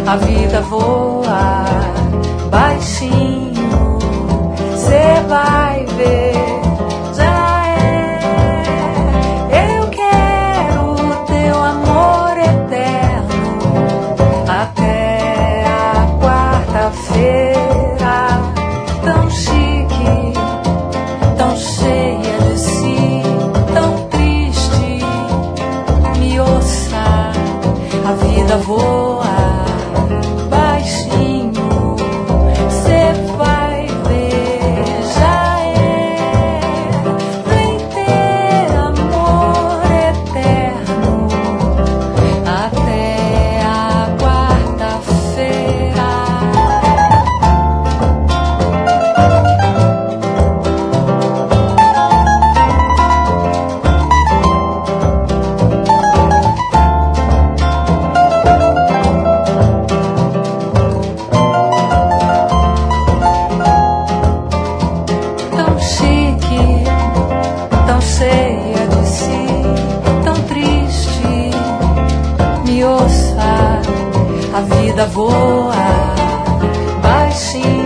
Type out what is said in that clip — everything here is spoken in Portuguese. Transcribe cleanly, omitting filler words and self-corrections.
A vida voa baixinho, cê vai ver, já é. Eu quero teu amor eterno até a quarta-feira. Tão chique, tão cheia de si, tão triste, me ouça. A vida voa baixinho, cê vai ver, já é. Vem ter amor eterno até a quarta-feira. Tão chique, tão cheia de si, tão triste, me ouça. A vida voa baixinho.